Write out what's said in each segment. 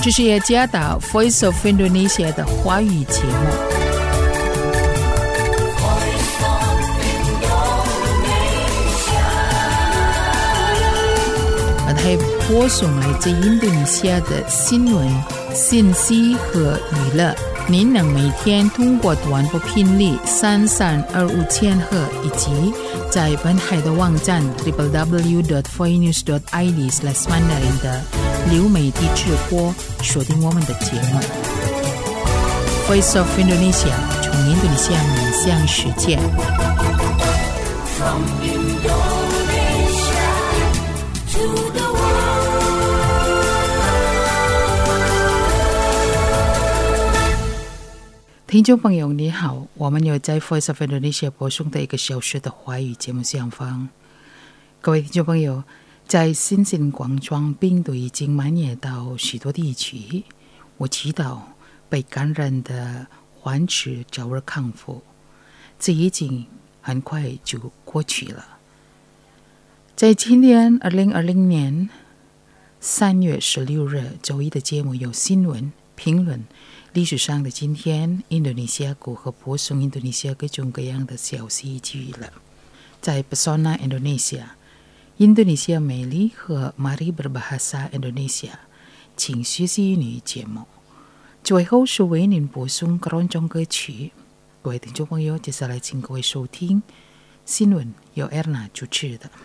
这是耶加达 Voice of Indonesia 的华语节目。还播送来自印度尼西亚的新闻、信息和娱乐。您能每天通过短波频率3325千赫以及在本海的网站 www.voinews.id/mandarin 的流媒体直播锁定我们的节目。Voice of Indonesia 从印度尼西亚面向世界。From Indonesia to the听众朋友你好，我们有在 Voice of Indonesia 播送的1个小时的华语节目上方。各位听众朋友，在新型冠状病毒已经蔓延到许多地区，我祈祷被感染的患者早日康复，这已经很快就过去了。在今年2020年3月16日周一的节目有新闻、评论、历史上的今天、印度尼西亚如何播送印度尼西亚各种各样的消息娱乐。在 Pesona Indonesia 印度尼西亚美丽和 Mari Berbahasa Indonesia 请学习英语节目，最后是为您播送keroncong歌曲。各位听众朋友，接下来请各位收听新闻，由 Erna 主持的。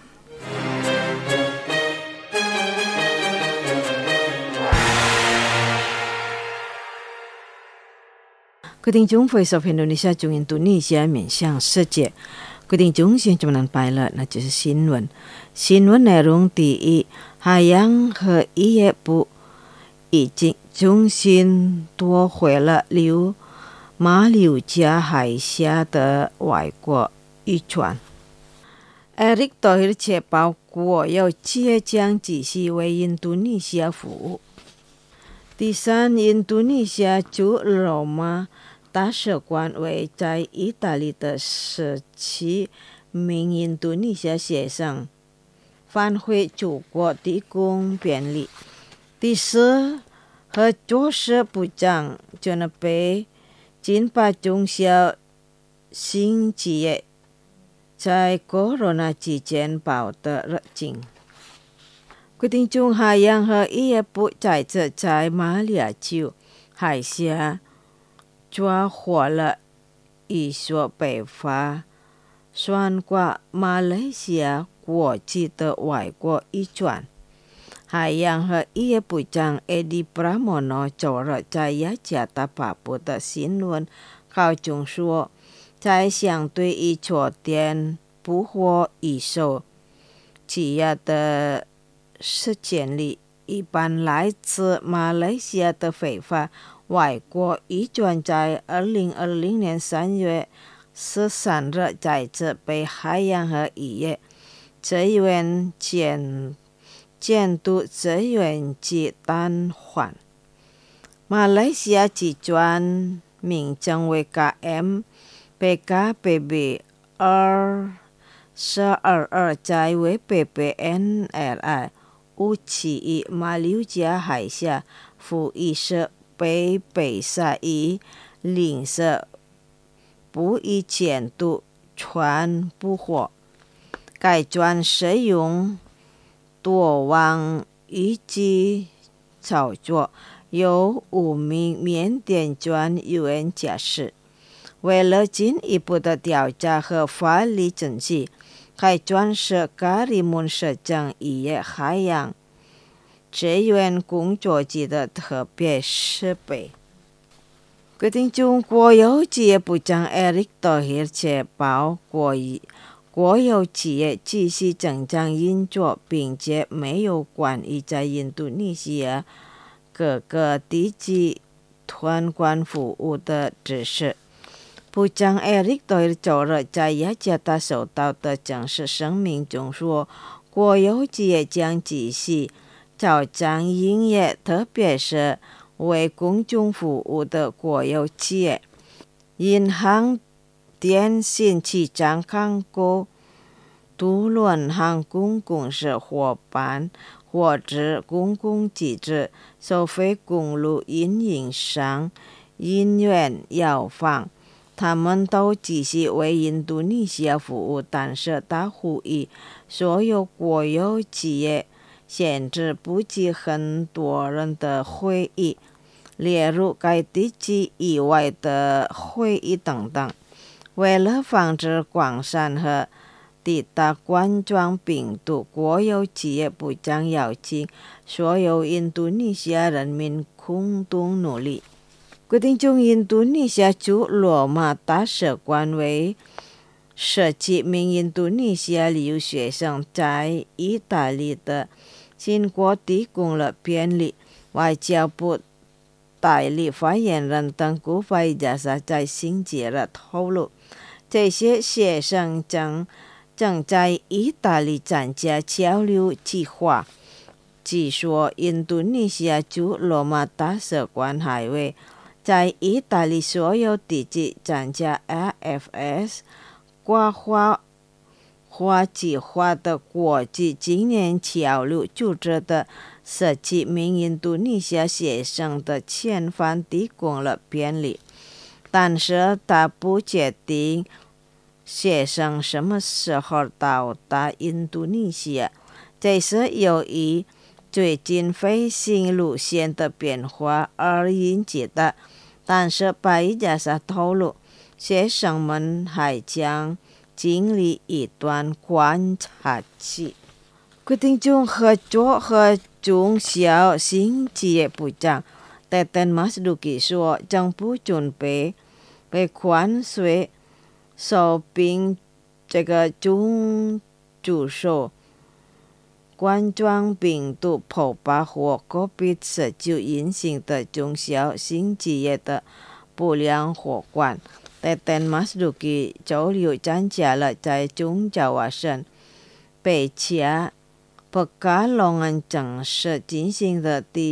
各位听众 Voice of Indonesia 从印度尼西亚面向世界。各位听众现在我们来了，那就是新闻。新闻内容第一，海洋和渔业部已经重新夺回了马六甲海峡的外国渔船。Erick Thohir 确保国有企业将继续为印度尼西亚服务。第三，印度尼西亚驻罗马大使馆为在意大利的17名印度尼西亚学生返回祖国提供便利。第四，和作事部长准备紧把中小型企业在 Corona 期间保得热情。规定中海洋和渔业部再次在马里亚州海峡抓获了一艘被发穿过马来西亚国际的外国渔船。海洋和渔业部长 Edi Pramono 周日在雅加达发布的新闻稿中说，在相对于昨天捕获一艘企业的事件里，一般来自马来西亚的非法外国渔船在2020年3月13日再次被海洋和渔业资源监督资源局暂缓。马来西亚渔船名称为 KM PKPB 2422在 WPPNLI 571马六甲海峡服役时被被杀于吝啬不以监督船捕获。该船使用多网渔机操作，由5名缅甸专员驾驶。为了进一步的调查和法律证据，该船是卡里mun市政渔业海洋资源工作局的特别设备。决定中国有企业部长 Erick Thohir 确保国有企业继续正常运作，并且没有关于在印度尼西亚各个地区相关服务的指示。部长 Erick Thohir 周日在雅加达收到的正式声明中说，国有企业将继续照常营业，特别是为公众服务的国有企业。银行、电信、气象、港口、 独论和公共是伙伴或者公共机制，收费公路运营商、医院、药房，他们都继续为印度尼西亚服务，但是他呼吁所有国有企业限制不计很多人的会议，例如该地区以外的会议等等。为了防止扩散和抵达冠状病毒，国有企业部长邀请所有印度尼西亚人民共同努力。决定从印度尼西亚驻罗马大使馆为17名印度尼西亚留学生在意大利的经国提供了便利。外交部代理发言人登古法伊加萨在星期日透露，这些学生正在意大利参加交流计划。据说印度尼西亚驻罗马大使馆还为在意大利所有地区参加 RFS 国际化的国际青年交流组织的17名印度尼西亚学生的遣返提供了便利，但是他不确定学生什么时候到达印度尼西亚，这是由于最近飞行路线的变化而引起的。但是巴伊加萨透露，学生们还将经历一段观察期。决定中合作和中小型企业部长Teten Mas Duki 说，政府准备被关税收并中驻守冠状病毒爆发或 COVID-19 引起的中小型企业的不良货款。Teten Mas Duki 周六参加了在中爪哇省北恰布加隆恩城市进行的第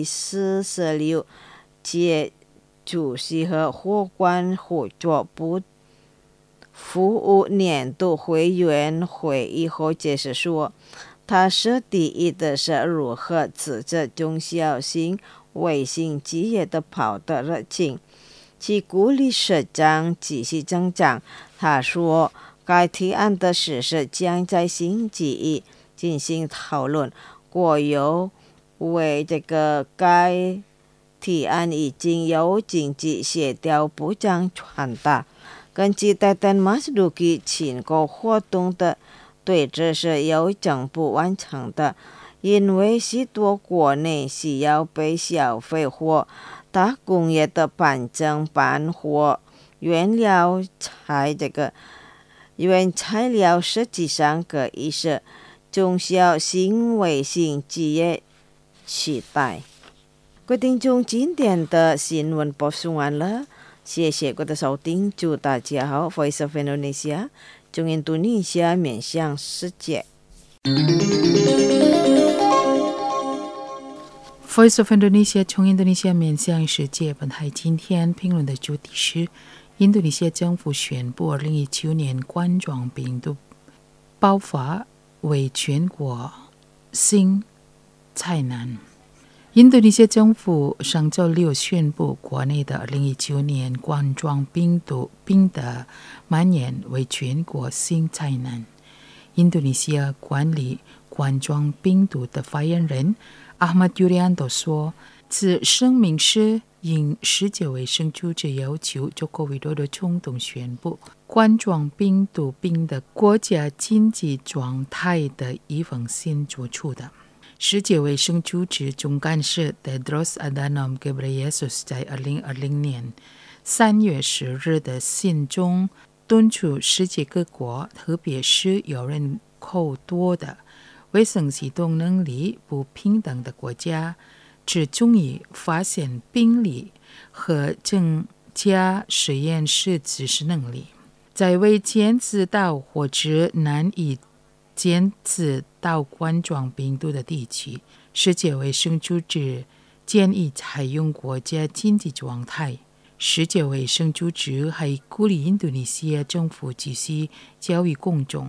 46届主席和货款合作部服务年度会员会议后解释说，他是第一的是如何支持中小型微型企业的跑的热情，其鼓励市场继续增长。他说，该提案的实施将在星期一进行讨论。国有为该提案已经由经济协调部长传达。根据Teten Mas Duki 请购活动的对峙是由政府完成的，因为许多国内需要被消费或大工业的半正半或原材料实际上可以是中小型微型企业取代。决定中今天的新闻播送完了，谢谢各位的收听，祝大家好。Voice of Indonesia， 从印度尼西亚面向世界。 Voice of Indonesia 从印度尼西亚面向世界。本台今天评论的主题是：印度尼西亚政府宣布2019年冠状病毒爆发为全国性灾难。印度尼西亚政府上周六宣布，国内的2019年冠状病毒病的蔓延为全国性灾难。印度尼西亚管理冠状病毒的发言人Ahmad Yuryanto 说，此声明是应世界卫生组织要求中国委托的冲动宣布冠状病毒病的国家紧急状态的一封信做出的。世界卫生组织总干事 Tedros Adhanom Ghebreyesus 在2020年3月10日的信中敦促世界各国，特别是有人口多的卫生系统能力不平等的国家，只注意发现病例和增加实验室知识能力，在未检测到或者难以检测到冠状病毒的地区，世界卫生组织建议采用国家紧急状态。世界卫生组织还鼓励印度尼西亚政府继续教育公众，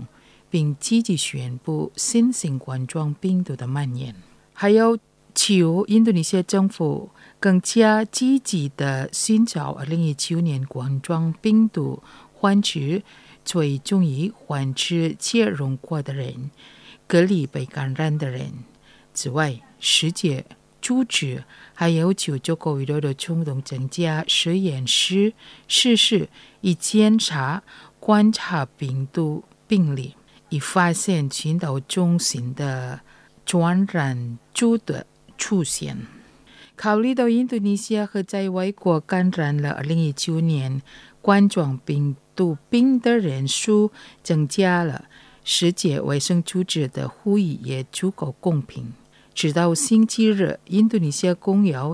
并积极宣布新型冠状病毒的蔓延，还有求印度尼西亚政府更加积极地寻找2019年冠状病毒患者追踪于患者接触过的人，隔离被感染的人。此外，世界组织还要求中国为了冲动增加实验室设施，以检查观察病毒病例，以发现群岛中心的传染株的出现。考虑到印度尼西亚和在外国感染了2019年冠状病毒病的人数增加了，世界卫生组织的呼吁也足够公平。直到星期日，印度尼西亚共有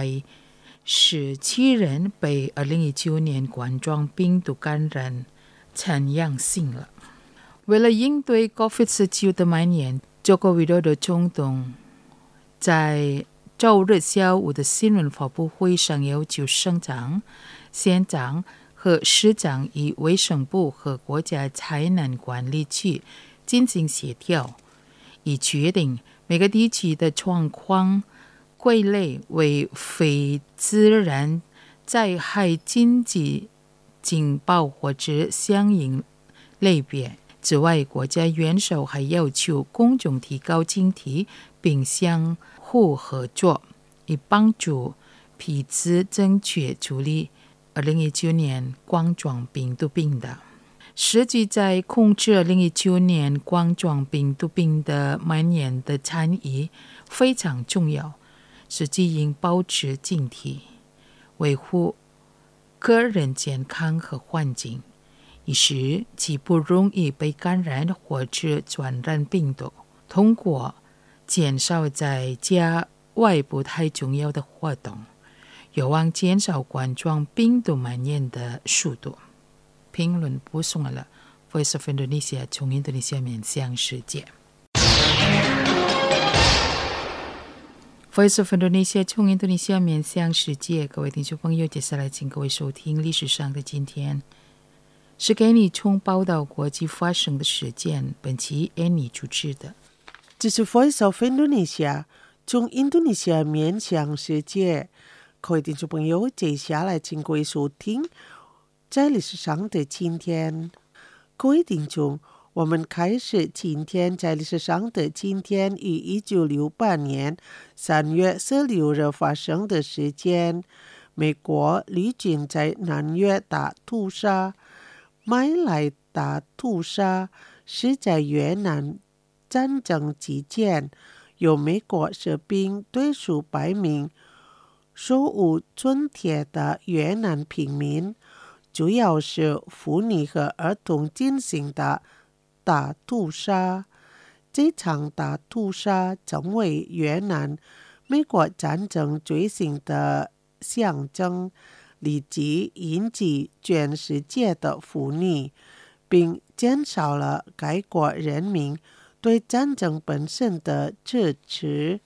117人被2019年冠状病毒感染呈阳性了。为了应对 COVID-19 的蔓延，中国为了的冲动在周日下午的新闻发布会上要求省长、县长和市长与卫生部和国家灾难管理局进行协调，以决定每个地区的状况归类为非自然灾害紧急警报或者相应类别。此外，国家元首还要求公众提高警惕，并相互合作，以帮助彼此正确处理2019年冠状病毒病的。实际在控制2019年冠状病毒病的蔓延的参与非常重要，实际应保持警惕，维护个人健康和环境，以使其不容易被感染或者传染病毒。通过减少在家外不太重要的活动，有望减少冠状病毒蔓延的速度。评论播送了 Voice of Indonesia 从印度尼西亚面向世界。Voice of Indonesia 从印度尼西亚面向世界，各位听众朋友，接下来请各位收听历史上的今天，是给你从报道国际发生的事件，本期Annie主持的。 这是 Voice of Indonesia 从印度尼西亚面向世界，各位听众朋友，接下来请各位收听在历史上的今天。各位听众，我们开始今天在历史上的今天于1968年3月16日发生的事件。美国陆军在南越大屠杀，麦来大屠杀是在越南战争期间，由美国士兵对数百名手无寸铁的越南平民，主要是妇女和儿童进行的大屠杀。这场大屠杀成为越南美国战争罪行的象征，立即引起全世界的妇女，并减少了该国人民对战争本身的支持。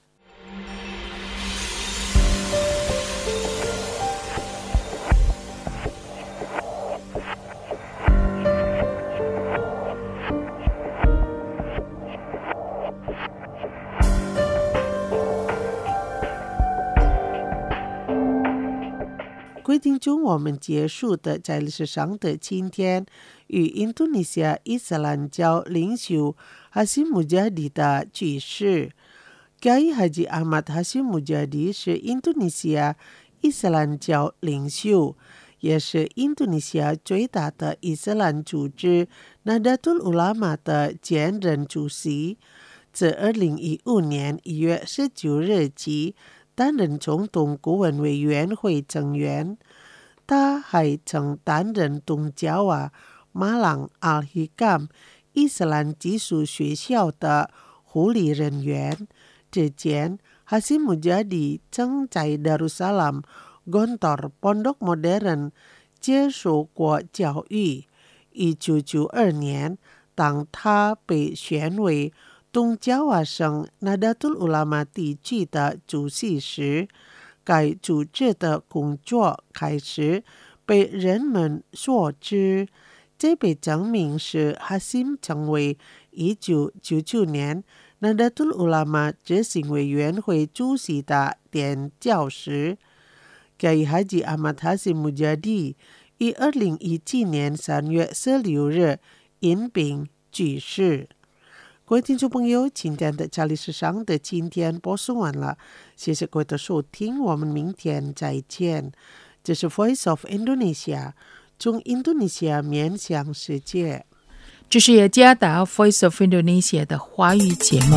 规定中，我们结束的在历史上的今天与印度尼西亚伊斯兰教领袖哈希穆加迪的去世。Kiai Haji Ahmad Hashim Mujadi 是印度尼西亚伊斯兰教领袖，也是印度尼西亚最大的伊斯兰组织 Nahdlatul Ulama 的前任主席。自2015年1月19日起担任总统顾问委员会成员。他还曾担任东爪哇马朗阿希甘伊斯兰技术学校的护理人员。之前，哈希穆加迪曾在 Darussalam Gontor Pondok Modern 接受过教育。1992年，当他被选为东爪哇省 Nahdlatul Ulama 地区的主席时，该组织的工作开始被人们所知。 这被证明是哈辛成为1999年Nahdlatul Ulama 执行委员会主席的垫脚石。Kiai Haji Ahmad Hashim Mujadi 于2017年3月16日因病去世。各位听众朋友，今天的家里时尚的今天播送完了，谢谢各位的收听，我们明天再见。这是 Voice of Indonesia， 从印度尼西亚面向世界。 这是雅加达 Voice of Indonesia 的华语节目。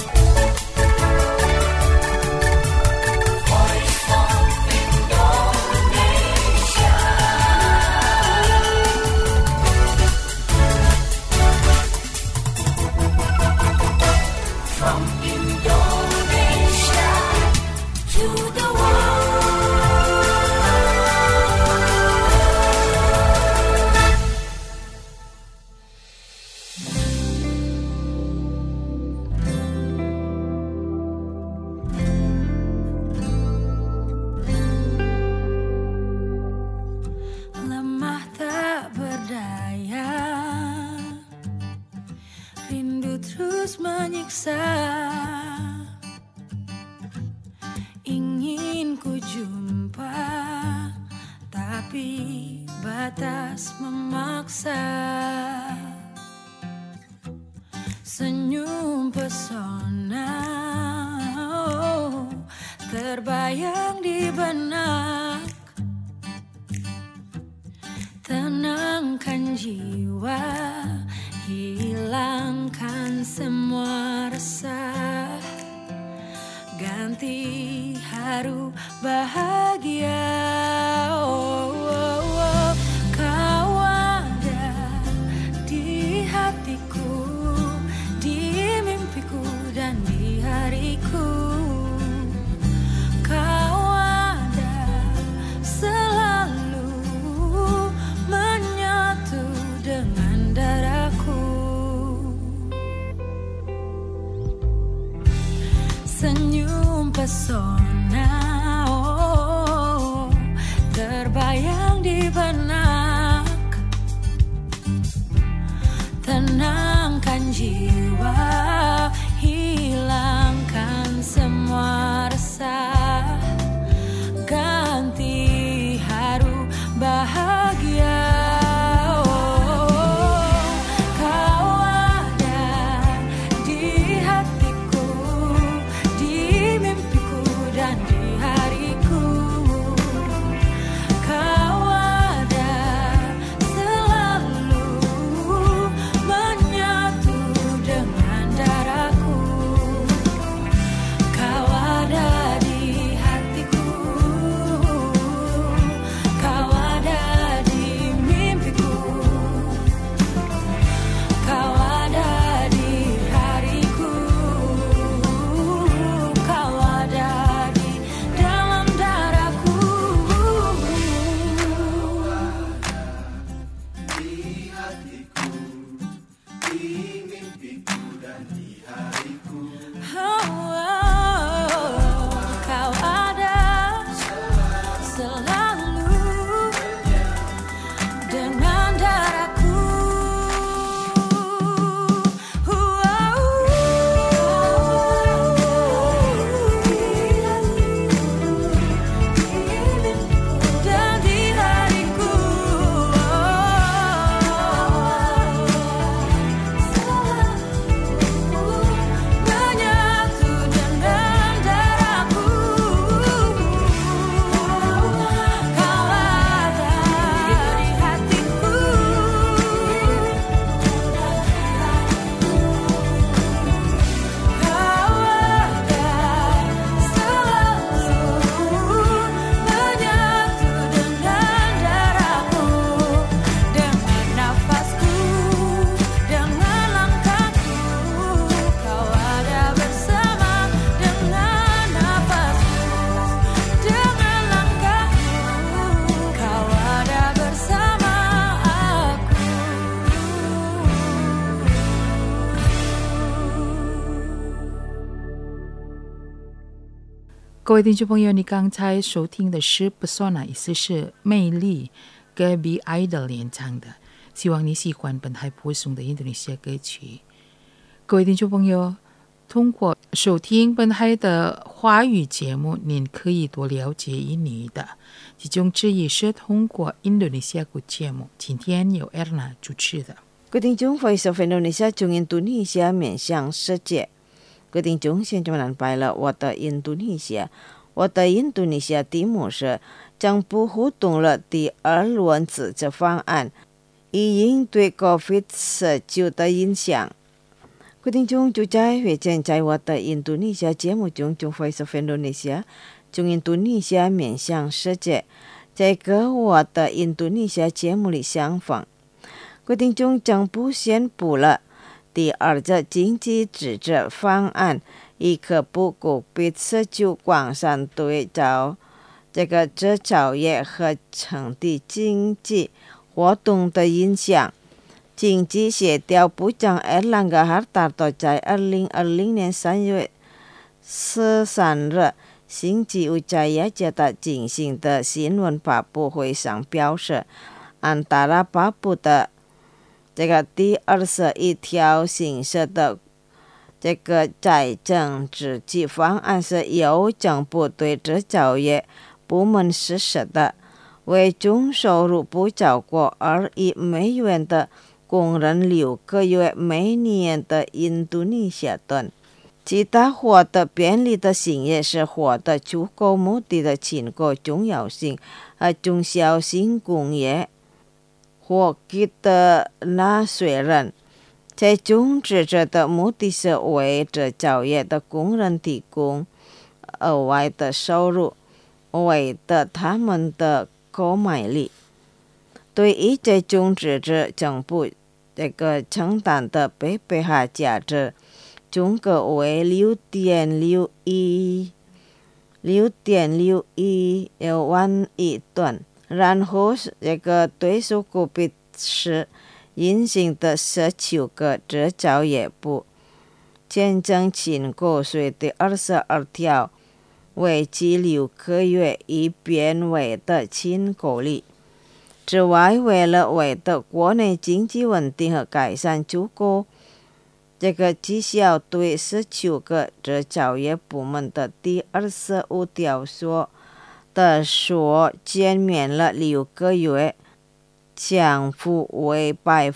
Ingin ku jumpa, tapi batas memaksa. Senyum pesona terbayang di benak. Tenangkan jiwa, hilangkan semua resah, ganti haru bahagia. Kau ada di hatiku, di mimpiku dan di hariku. Kau ada selalu menyatu dengan darahku. Senyum pesona terbayang di benak. Tenangkan jiwa, hilangkan semua resah, ganti haru bahagia. 各位听众朋友，你刚才收听的是 Pesona， 意思是魅力，跟 B.I 的演唱的。 希望你喜欢本台播送的印度尼西亚歌曲。各位听众朋友，通过收听本台的华语节目，您可以多了解印尼的，其中之一是通过印度尼西亚语节目。今天由 Erna 主持的。 各位听众 Voice of Indonesia 从印度尼西亚面向世界。各位听众，现在我们安排了我的印度尼西亚。我的印度尼西亚题目是政府互动了第二轮自治方案，以应对 COVID-19 的影响。各位听众，就在会见在我的印度尼西亚节目中，从 Voice of Indonesia 从印度尼西亚面向世界，在跟我的印度尼西亚节目里相逢。各位听众，政府宣布了第二个经济自治方案，以克服 COVID-19 广泛对这个制造业和整体经济活动的影响。经济协调部长 Erlangga Hartarto 在2020年3月13日星期五在雅加达进行的新闻发布会上表示，antara发布的这个第21条形式的这个财政刺激方案是由政府对制造业部门实施的，为中收入不超过2亿美元的工人6个月每年的印度尼西亚盾。其他获得便利的行业是获得足够目的的经过重要性和中小型工业或给的纳税人。最终自治的目的是为制造业的工人提供额外的收入，为的他们的购买力。对于这种自治，政府这个承担的PPH价值总额为6.61万亿吨。然后这个对受 COVID-19 影响的19个制造业部签证请购税第22条，为期6个月，以便为的请购力。之外，为了的国内经济稳定和改善足够这个绩效，对19个制造业部门的第25条所减免了6个月，降幅为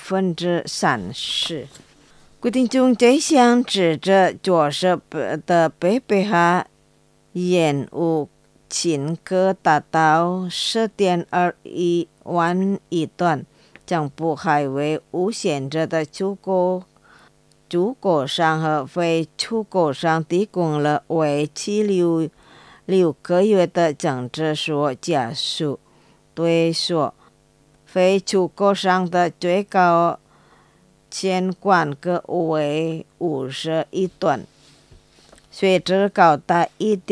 30%。规定中这项自治措施的PPH延误金额达到10.21万亿吨。政府还为无限制的出口商和非出口商提供了为期6个月的政治所加速对所非出口商的最高监管额为50亿吨，税值高达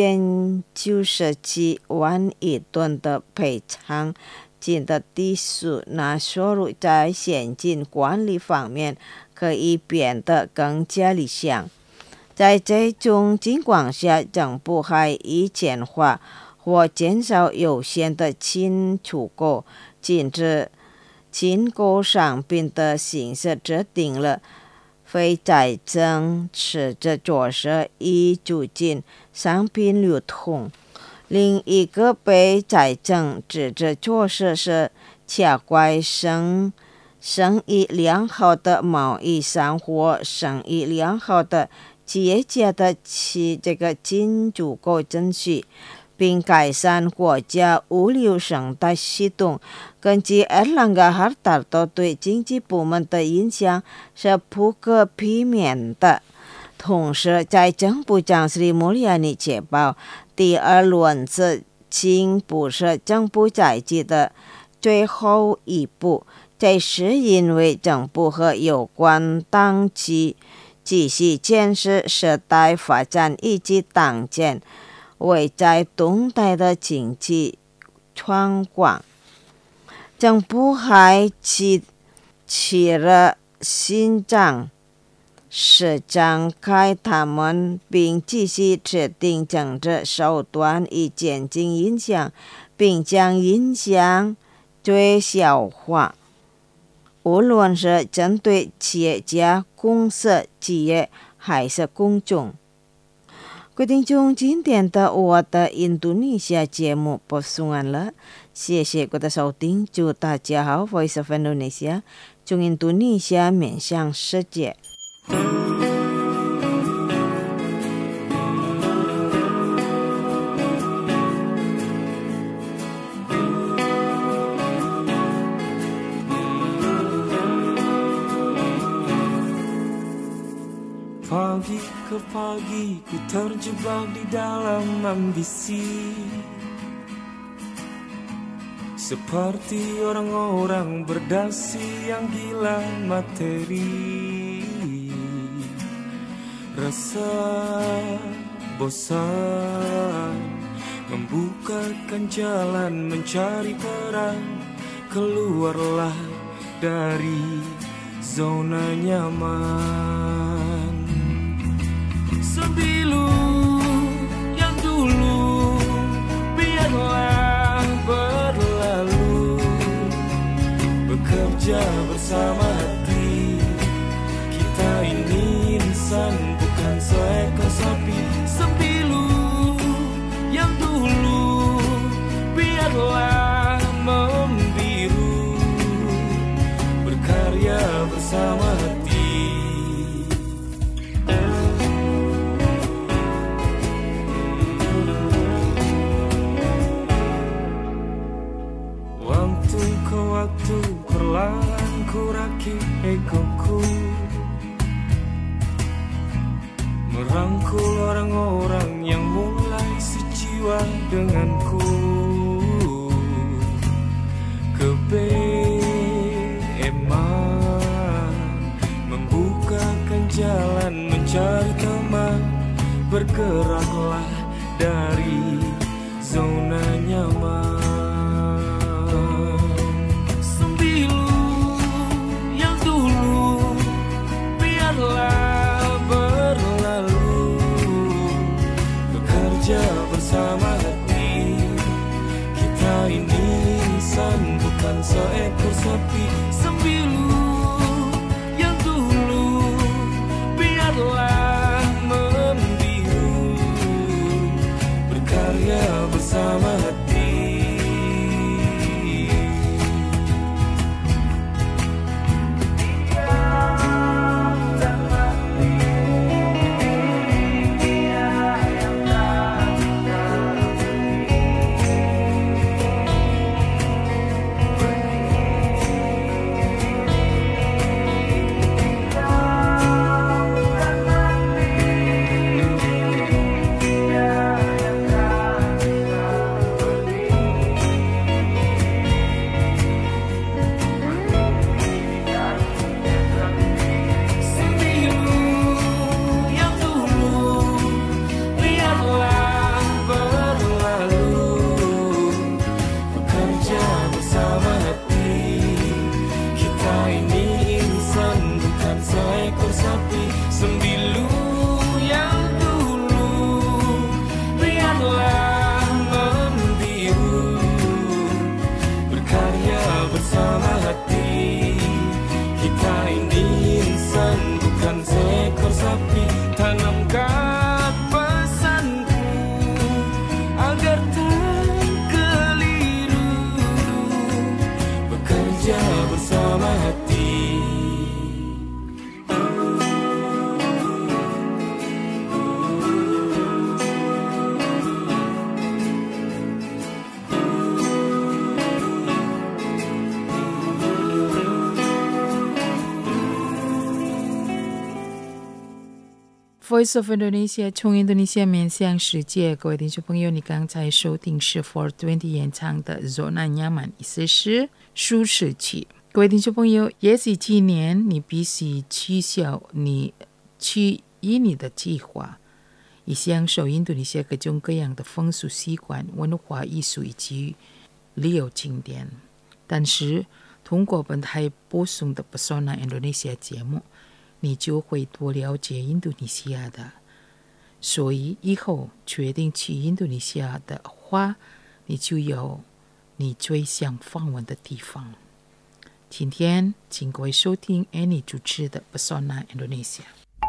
1.97万亿吨的赔偿金的低数，那收入在现金管理方面可以变得更加理想。在这种情况下，政府还以简化或减少有限的进出口、禁止进口商品的形式制定了非财政自治措施，以促进商品流通。另一个非财政自治措施是加快生意良好的贸易商或生意良好的企业家的这个进出口程序，并改善国家物流生态系统。根据 Erlangga Hartarto 对经济部门的影响是不可避免的。同时，在政部长 Sri Mulyani 确保第二轮自经不是政府在即的最后一步，这是因为政府和有关当局继续监视时代发展以及当前为在动态的经济状况。政府还起了新章，是展开他们并继续制定政治手段以减轻影响，并将影响最小化。 无论是针对企业家、公司、企业还是公众。各位听众，今天的我的印度尼西亚节目播送完了，谢谢各位的收听，祝大家好 Voice of Indonesia 从印度尼西亚面向世界。 Pagi ke pagi ku terjebak di dalam ambisi, seperti orang-orang berdasi yang gila materi. Rasa bosan membukakan jalan mencari peran, keluarlah dari zona nyaman. Sembilu yang dulu biarlah berlalu, bekerja bersama hati. Kita ini insan bukan seekor sapi. Sembilu yang dulu biarlah membiru, berkarya bersama hati. Waktu perlahan ku rakit egoku, merangkul orang-orang yang mulai sejiwa denganku. Kebeeman membukakan jalan mencari teman, bergeraklah dari zona nyaman. Berlalu, bekerja bersama hati. Kita ini insan bukan seekor sapi. Sembilu yang dulu biarlah membiru, berkarya bersama hati. Tanamkan pesanku agar tak keliru, bekerja bersama hati. Voice of Indonesia 从印度尼西亚面向世界，各位听众朋友，你刚才收听是 420 演唱的 Zona Nyaman， 意思是舒适区。各位听众朋友，也许今年你必须取消你的计划，以享受印度尼西亚各种各样的风俗习惯、文化艺术以及旅游景点。但是通过本台播送的 Pesona Indonesia 节目，你就会多了解印度尼西亚的。所以以后决定去印度尼西亚的话，你就有你最想访问的地方。 今天请各位收听 Annie 主持的 Pesona Indonesia。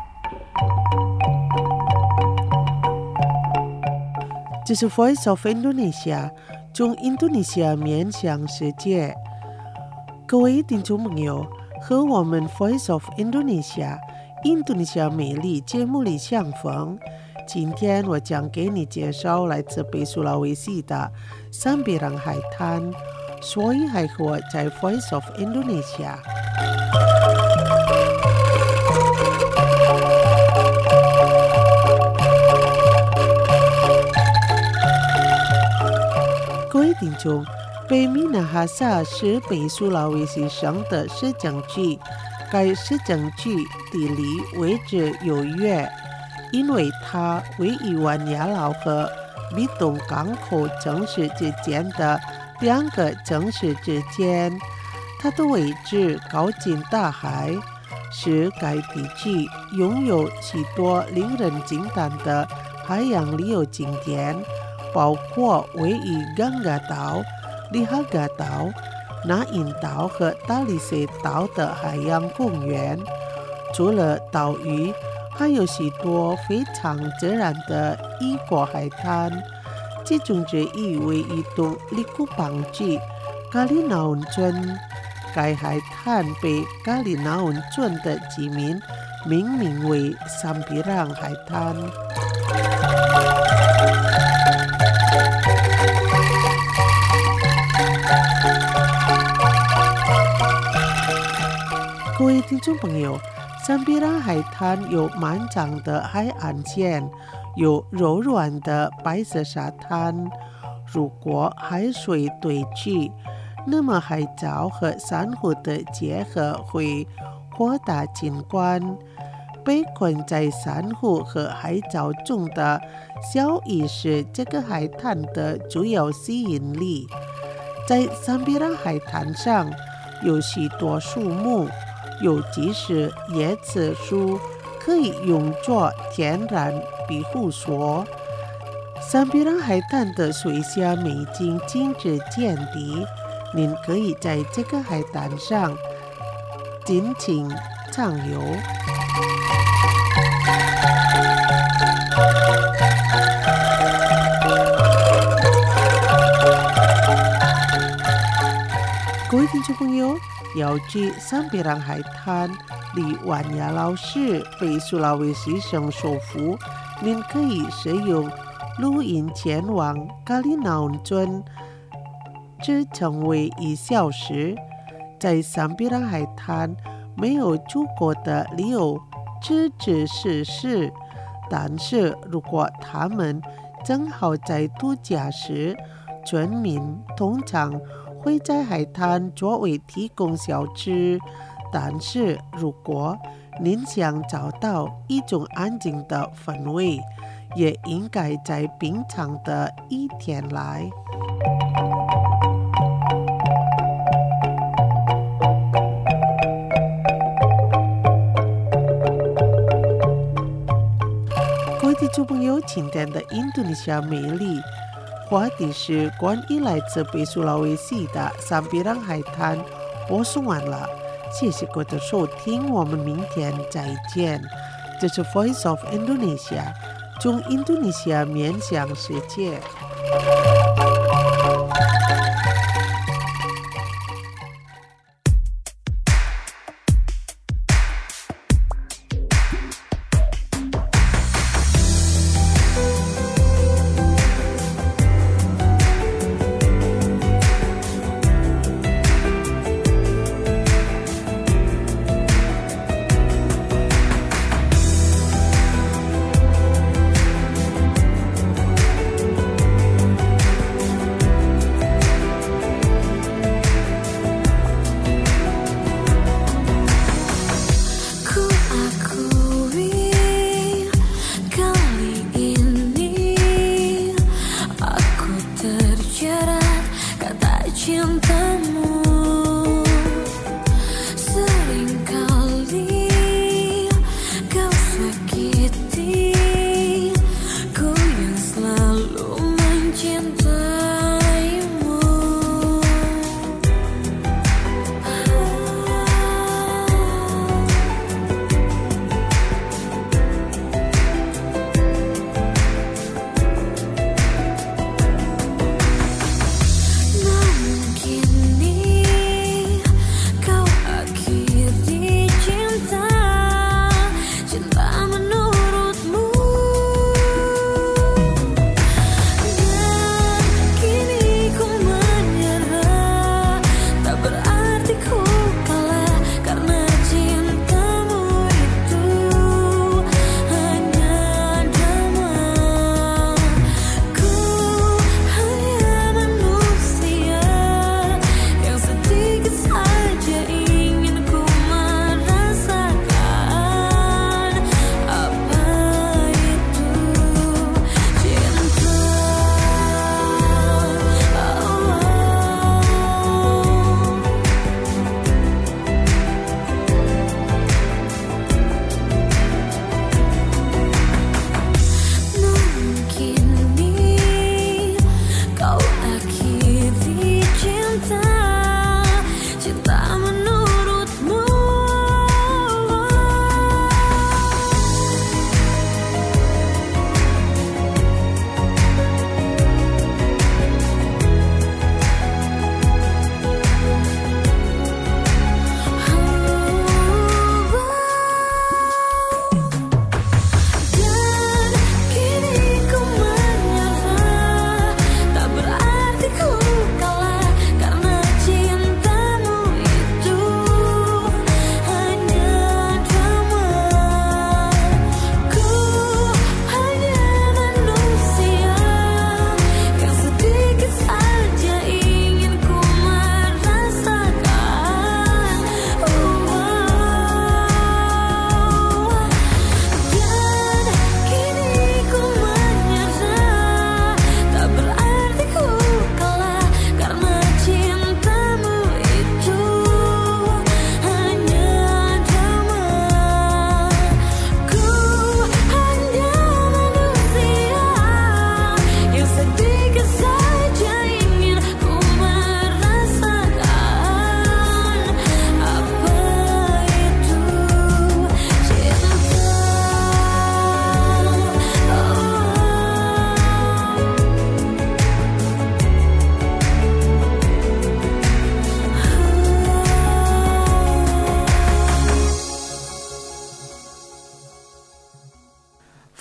这是 Voice of Indonesia 中印度尼西亚面向世界。各位听众朋友，和我们 Voice of Indonesia 印度尼西亚美丽节目里相逢。今天我将给你介绍来自北苏拉威西的Sambiran海滩，所以还和我在 Voice of Indonesia。各位听众，北米纳哈萨是北苏拉威西省的市政区，该市政区地理位置优越，因为它位于万雅劳和比东港口城市之间的两个城市之间，它的位置靠近大海，是该地区拥有许多令人惊叹的海洋旅游景点，包括位于冈嘎岛、里哈嘎岛、那印岛和大理石岛的海洋公园。除了岛屿，还有许多非常自然的异国海滩，其中之一位于东里库邦区咖喱纳温村。该海滩被咖喱纳温村的居民命名为Sambiran海滩。各位听众朋友，Sambiran海滩有漫长的海岸线，有柔软的白色沙滩。如果海水退去，那么海藻和珊瑚的结合会扩大景观。被困在珊瑚和海藻中的小鱼是这个海滩的主要吸引力。在Sambiran海滩上有许多树木，尤其是椰子树，可以用作天然庇护所。Sambiran海滩的水下美景景致见底，您可以在这个海滩上尽情畅游。各位听众朋友，要去Sambiran海滩，离万雅劳市北苏拉威西省首府，您可以使用陆运前往咖喱纳温村，只成为1小时。在Sambiran海滩没有足够的理由支持实施，但是如果他们正好在度假时，村民通常会在海滩作为提供小吃。但是如果您想找到一种安静的氛围，也应该在平常的一天来。各位听众朋友，今天的印度尼西亚美丽话题是关于来自北苏拉威西的Sambiran海滩，播送完了，谢谢各位的收听，我们明天再见。这是 Voice of Indonesia， 从印度尼西亚面向世界。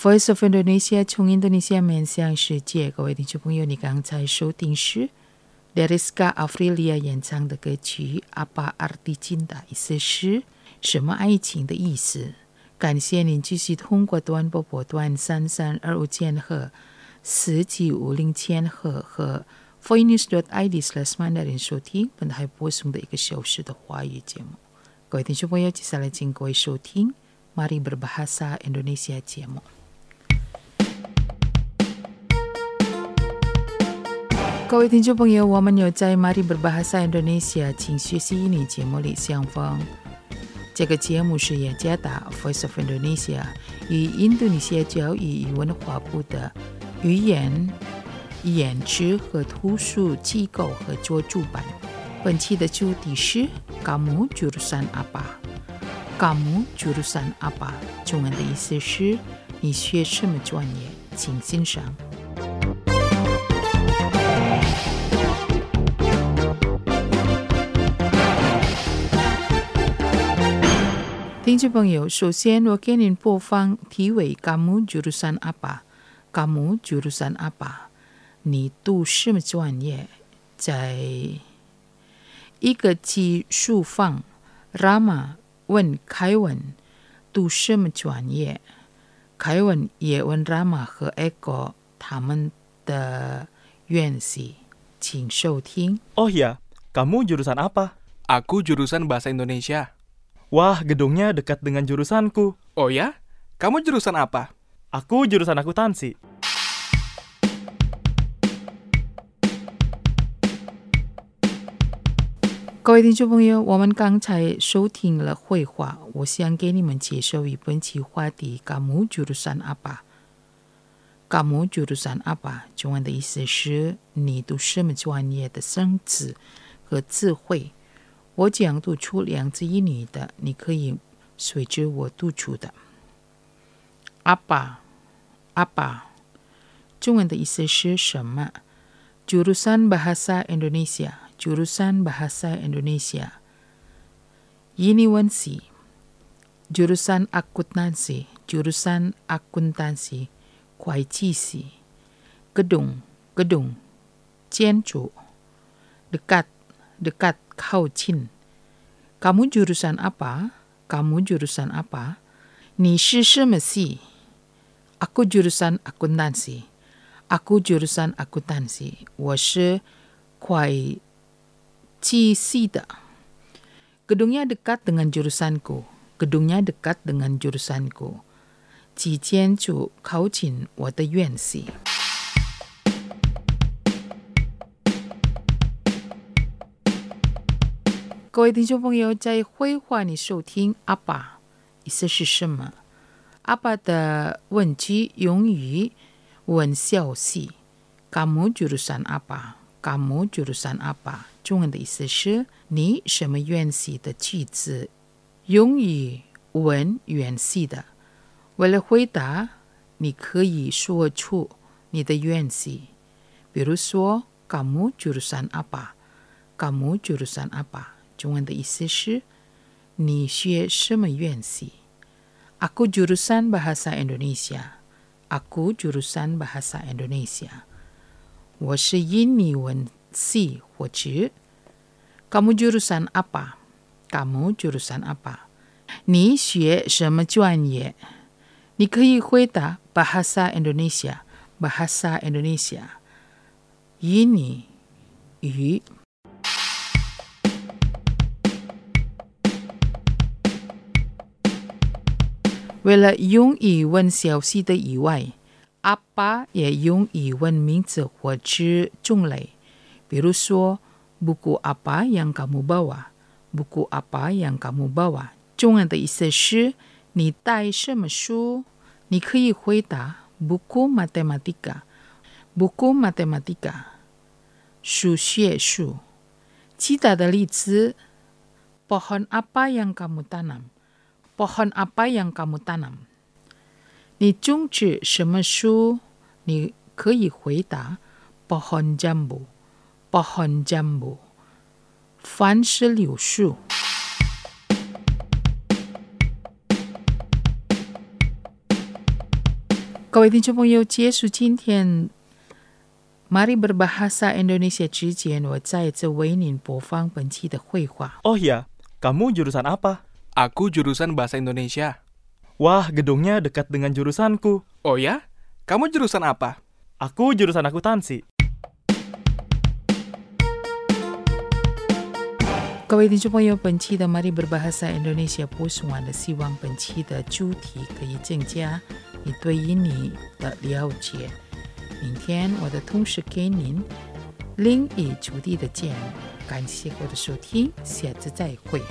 Voice of Indonesia 从印度尼西亚面向世界，各位听众朋友，你刚才收听是 Deriska Afrilia 演唱的歌曲 Apa Arti Cinta， 意思是什么爱情的意思。感谢您继续通过短波波段3325千赫、4950千赫和 foreignnews.id/mandarin 收听本台播送的一个小时的华语节目。各位听众朋友，接下来请各位收听 Mari Berbahasa Indonesia 节目。各位听众朋友，我们有在 Mari Berbahasa Indonesia 请学习英语节目里相逢。这个节目是雅加达 Voice of Indonesia 与印度尼西亚教育与文化部的语言、演职和图书机构合作主办。本期的主题是 Kamu jurusan apa？Kamu jurusan apa？ 中文的意思是你学什么专业？请欣赏。听众朋友，首先我给您播放题为 Kamu jurusan apa？Kamu jurusan apa？ 你读什么专业？在一个技术坊 Rama 问凯文读什么专业？凯文也问 Rama 和 Eko 他们的院系，请收听。 Oh iya, kamu jurusan apa? Aku jurusan Bahasa Indonesia. Wah, gedungnya dekat dengan jurusanku. Oh ya? Kamu jurusan apa? Aku jurusan akuntansi. 各位听众朋友，我们刚才收听了绘画，我想给你们介绍一本期话题 Kamu jurusan apa？Kamu jurusan apa？ 中文的意思是你读什么专业的生词和词汇。我将读出两字一女的，你可以随着我读出的。apa 中文的意思是什么？ Jurusan Bahasa Indonesia Jurusan Bahasa Indonesia University Jurusan Akuntansi Jurusan Akuntansi 会计系 gedung 建筑 dekat 靠近。 Kamu jurusan apa? Kamu jurusan apa? 你是什么系？ Aku jurusan akuntansi Aku jurusan akuntansi 我是会计系的。 Gedungnya dekat dengan jurusanku Gedungnya dekat dengan jurusanku 其建筑靠近我的院系。各位听众朋友，在绘画里收听 apa 意思是什么？ apa 的问句用于问消息。 Kamu jurusan apa？ Kamu jurusan apa？ 中文的意思是你什么院系的句子，用于问院系的。为了回答，你可以说出你的院系，比如说 Kamu jurusan apa？ Kamu jurusan apa？ 中文的意思是你学什么院系？ Aku jurusan Bahasa Indonesia Aku jurusan Bahasa Indonesia 我是印尼文系或者 Kamu jurusan apa？ Kamu jurusan apa？ 你学什么专业？你可以回答 Bahasa Indonesia Bahasa Indonesia 印尼语。为了用于问消息的以外 apa 也用于问名词或者种类，比如说 buku apa yang kamu bawa Buku apa yang kamu bawa 中文的意思是你带什么书？你可以回答 buku matematika Buku matematika 数学书。其他的例子 pohon apa yang kamu tanam Pohon apa yang kamu tanam？ 你种植什么树？你可以回答 pohon jambu Pohon jambu 番石榴树。 各位听众朋友，结束今天Mari Berbahasa Indonesia 之前，我再一次为您播放本期的绘画。 Oh iya, kamu jurusan apa? Aku jurusan Bahasa Indonesia. Wah, gedungnya dekat dengan jurusanku. Oh ya? Kamu jurusan apa? Aku jurusan akuntansi. 各位听众朋友，本期的 Mari Berbahasa Indonesia 播送完了，希望本期的主题可以增加你对印尼的了解。明天我的同事给您另一主题的节目，感谢我的收听，下次再会。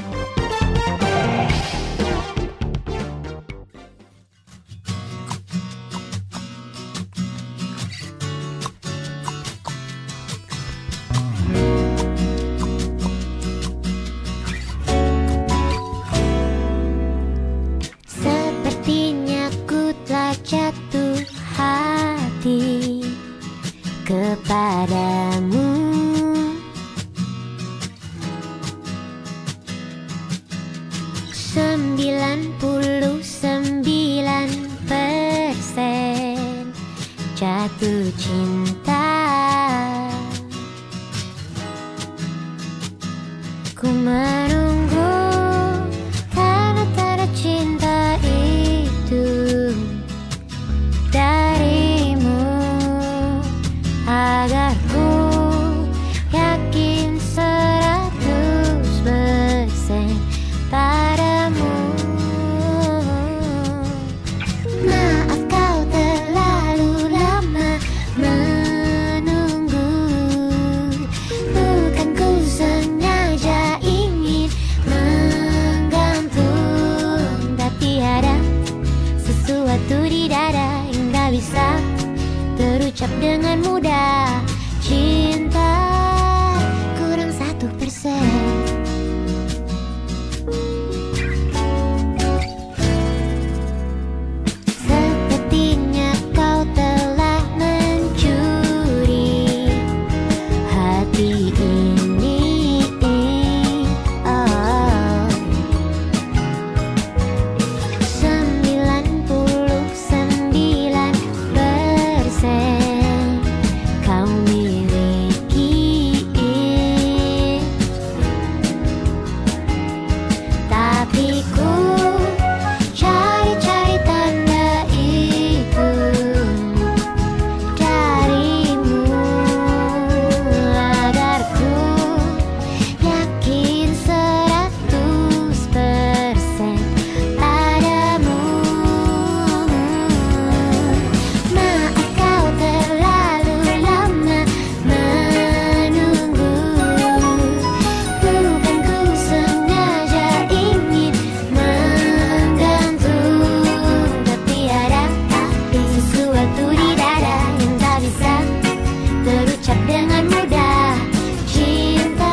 Sepertinya ku telah jatuh hati kepadamu. Jatuh cinta, ku menunggu tanda-tanda cinta itu darimu, agar ku yakin 100% padamu. Maaf kau terlalu lama menunggu, bukan ku sengaja ingin menggantung, tapi ada sesuatu di dada yang gak bisa terucap dengan mudah. Cinta kurang 1%. Sepertinya kau telah mencuri hati ini. Oh. 99% kau miliki, tapi ku cari-cari tanda itu darimu, agar ku yakin 100% padamu. Maaf kau terlalu lama menunggu, bukan ku sengaja ingin menggantung, tapi ada sesuatu di dada yang tak bisa terucap dengan mudah. Cinta,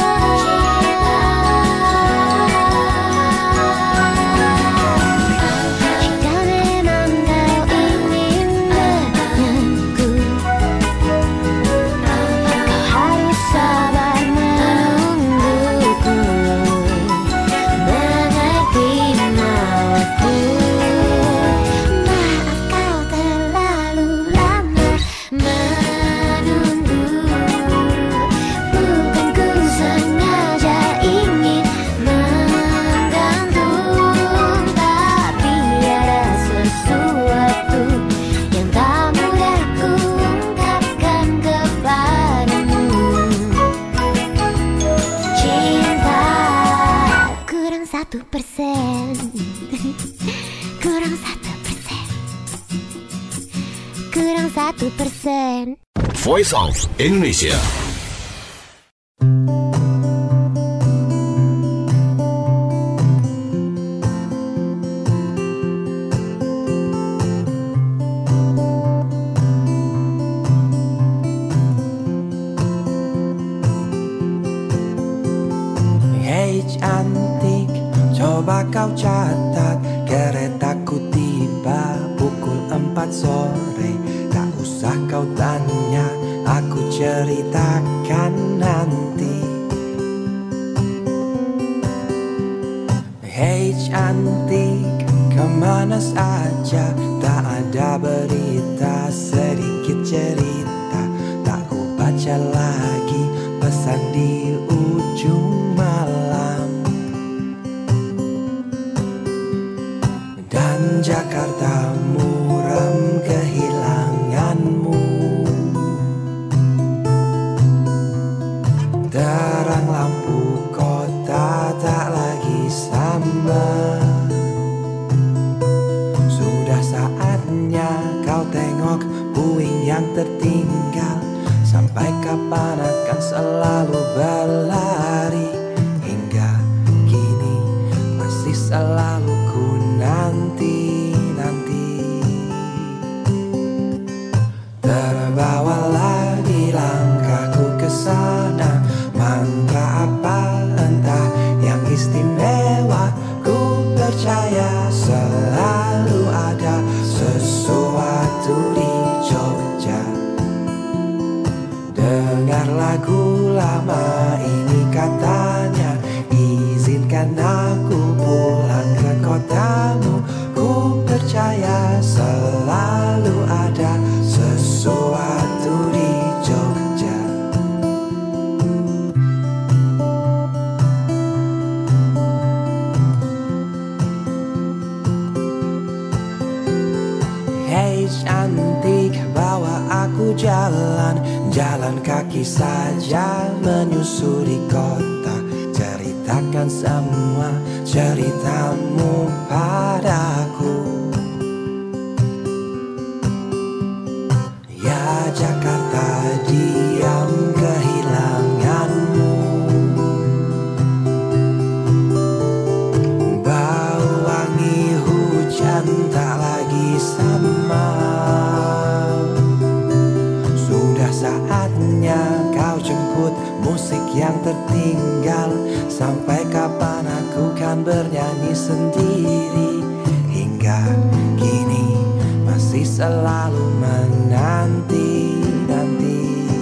jika memang kau ingin denganku, kau harus sabar menungguku, mengerti mautku. Maaf kau terlalu lama menunggu, bukan ku sengaja ingin menggantung, tapi ada sesuatu yang tak mudah ku ungkapkan kepadamu. Cinta kurang 1%. Kurang 1%. Kurang 1%. Voice of Indonesia. Hei cantik, coba kau catat, keretaku tiba pukul 4 sore. Tak usah kau tanya, aku ceritakan nanti. Hei cantik, kemana saja, tak ada berita, sedikit cerita, tak ku baca lagi pesan di ujung malam. Dan Jakarta muram kehilanganmu, terang lampu kota tak lagi sama. Sudah saatnya kau tengok puing yang tertinggal. Sampai kapan akan selalu berlari, hingga kini masih selalu ku nanti-nanti. Terbawa lagi langkahku ke sana, mantra apa entah yang istimewa. Ku percaya selalu ada sesuatu di Jogja. Dengar lagu lama ini katanya, izinkan aku pulang ke kotamu. Ku percaya selalu ada sesuatu di Jogja. Hei cantik, bawa aku jalan kaki saja menyusuri kota. Ceritakan semua ceritamu padaku. Ya Jakarta, diam kehilanganmu. Bau wangi hujan tak lagi sama. Sudah saatnya kau jemput musik yang tertinggal. Sampai kapan aku kan bernyanyi sendiri, hingga kini masih selalu menanti-nanti.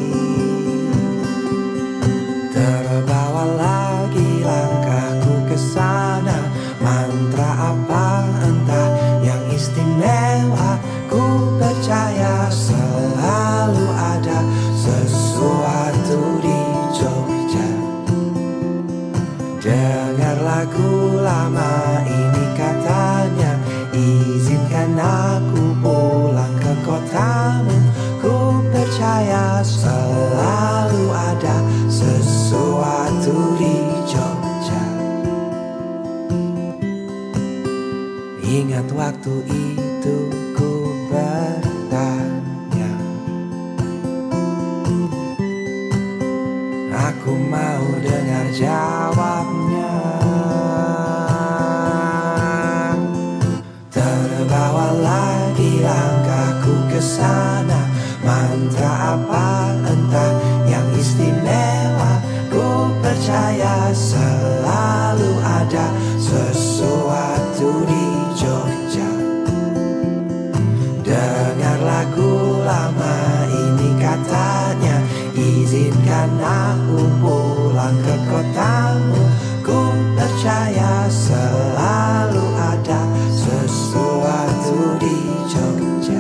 Terbawa lagi langkahku ke sana, mantra apa entah yang istimewa. Ku percaya selalu ada sesuatu di Jogja. Dengar lagu lama ini katanya, izinkan aku pulang ke kotamu. Ku percaya selalu ada sesuatu di Jogja. Ingat waktu itu ku bertanya, aku mau dengar jawabnya. Terbawa lagi langkahku ke sana, mantra apa entah yang istimewa. Ku percaya selalu ada sesuatu di Jogja. Dengar lagu lama ini katanya, izinkan aku pulang ke kotamu. Ku percaya selalu ada sesuatu di Jogja.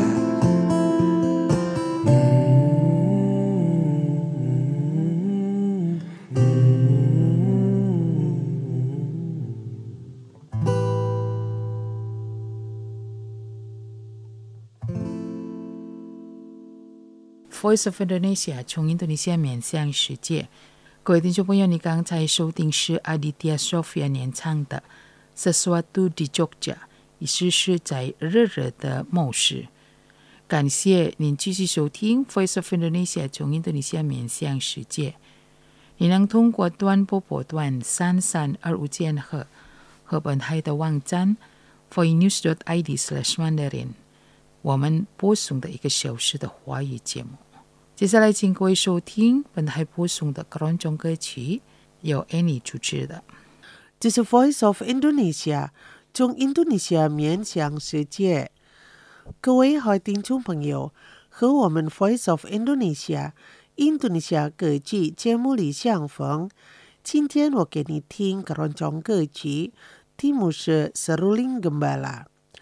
Voice of Indonesia 从印度尼西亚面向世界。各位听众朋友，你刚才收听是 Aditya Sofia 演唱的 Sesuatu di Jogja， 意思是在热热的某时。感谢您继续收听 Voice of Indonesia 从印度尼西亚面向世界。你能通过短波波段3325千赫和本台的网站 voinews.id/mandarin 我们播送的1个小时的华语节目。接下来请各位收听本台播送的各种歌曲，由 Annie 主持的。 这是 Voice of Indonesia， 从印度尼西亚面向世界。各位好听众朋友，和我们 Voice of Indonesia 印度尼西亚歌曲节目里相逢。今天我给你听各种歌曲，题目是 Seruling Gembala。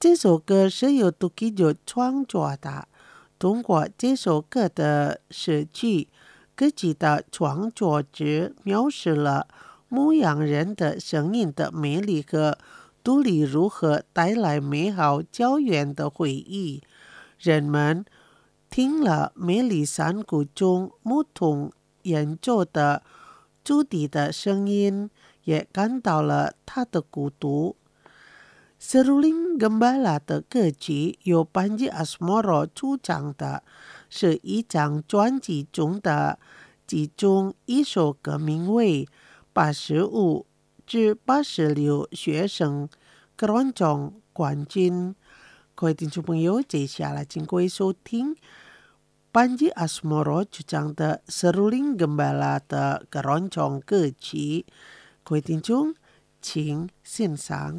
这首歌是由杜基九创作的。通过这首歌的诗句，歌曲的创作者描述了牧羊人的声音的美丽和独立如何带来美好遥远的回忆。人们听了美丽山谷中牧童演奏的竹笛的声音，也感到了他的孤独。Seruling Gembala 的歌曲由Panji Asmoro 主唱的，是一张专辑中的其中一首歌，名为85至86学生keroncong冠军。各位听众朋友，接下来请各位收听Panji Asmoro 主唱的 Seruling Gembala 的keroncong歌曲。各位听众，请欣赏。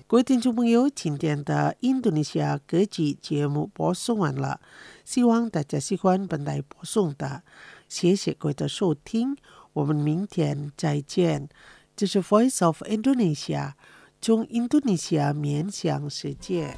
各位听众朋友，今天的印度尼西亚歌曲节目播送完了，希望大家喜欢本台播送的，谢谢各位的收听，我们明天再见。这是 Voice of Indonesia， 从印度尼西亚面向世界。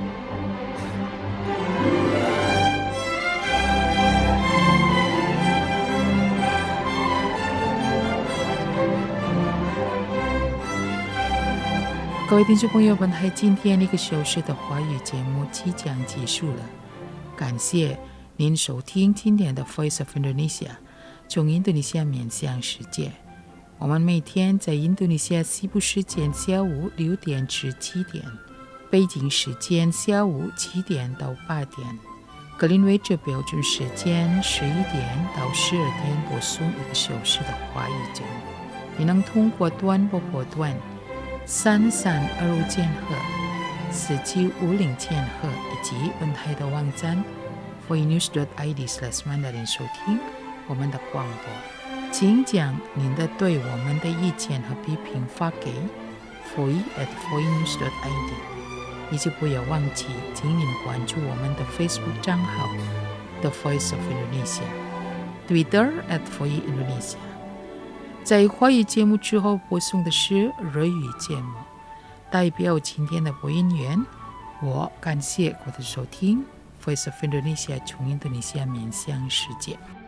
各位听众朋友，本台今天1个小时的华语节目即将结束了，感谢您收听今天的 Voice of Indonesia， 从印度尼西亚面向世界。我们每天在印度尼西亚西部时间下午6点至7点，北京时间下午7点到8点，格林威治标准时间11点到12点播送1个小时的华语节目。你能通过短波段3325千赫、4750千赫以及本台的网站 voinews.id/mandarin 收听我们的广播。请将您的对我们的意见和批评发给 voi@voinews.id， 以及不要忘记请您关注我们的 Facebook 账号 The Voice of Indonesia，Twitter @voindonesia。在华语节目之后播送的是日语节目。代表今天的播音员，我感谢各位的收听。Voice of Indonesia 从印度尼西亚面向世界。